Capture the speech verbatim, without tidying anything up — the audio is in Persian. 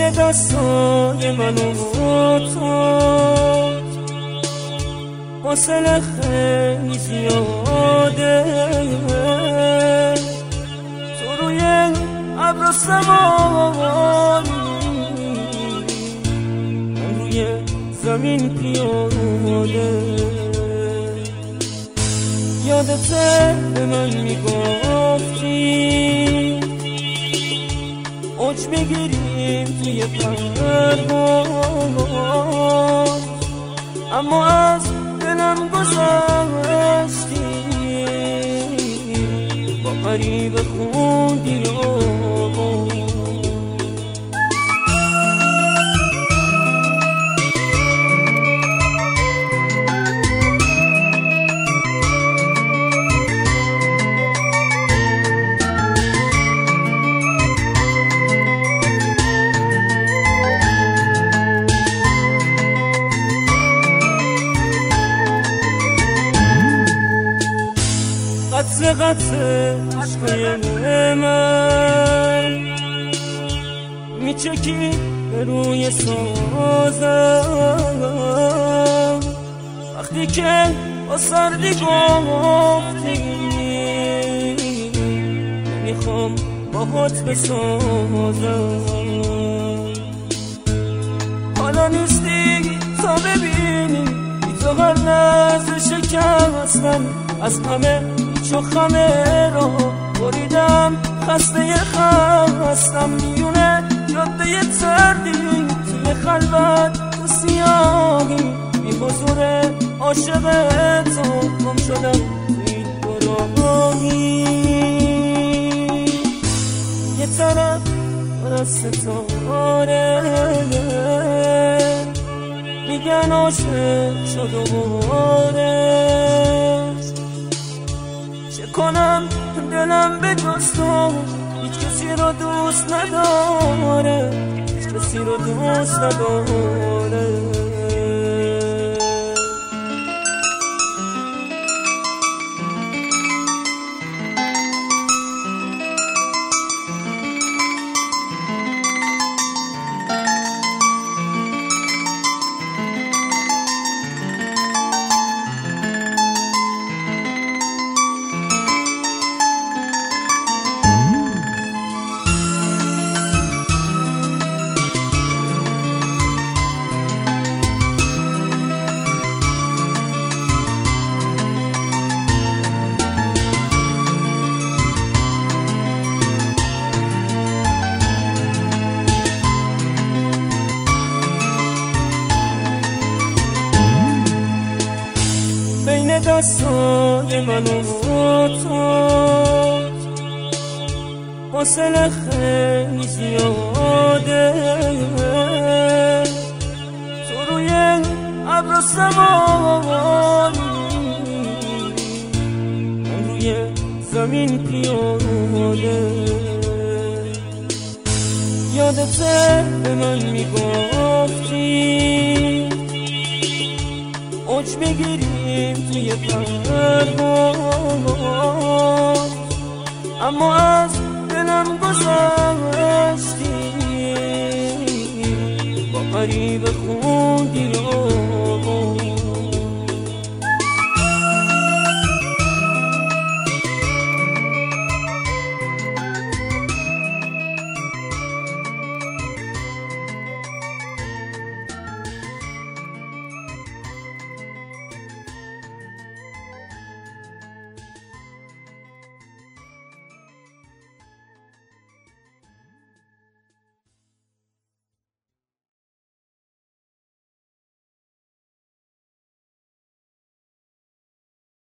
بین دستای من و تو فاصله خیلی زیاده، تو روی ابر سواری، من روی زمین پیاده. یادته به من میگفتی اوج بگیریم توی پرواز، اما از دلم گذشتی، با غریب خوندی آواز. قطر قطر عشقای من میچکی به روی سازم، وقتی که با سردی گفتی نمیخوام باهات بسازم. حالا نیستی تا ببینی بی تو هر لحظه شکستم، از همه چو خمه را بریدم، خسته خستم میونه جاده تردی، توی خلوت تو سیاهی بی حضور عاشق تو گم شدم توی گراهی. یه طرف پر از ستاره میگن عاشق شد و بارش، چه کنم دلم به جز تو هیچ کسی رو دوست نداره، هیچ کسی رو دوست نداره. بین دستای من و تو فاصله خیلی زیاده، تو روی ابر سواری، من روی زمین پیاده. یادته به من میگفتی اوج بگیریم توی پرواز، اما از دلم گذشتی، با غریب خون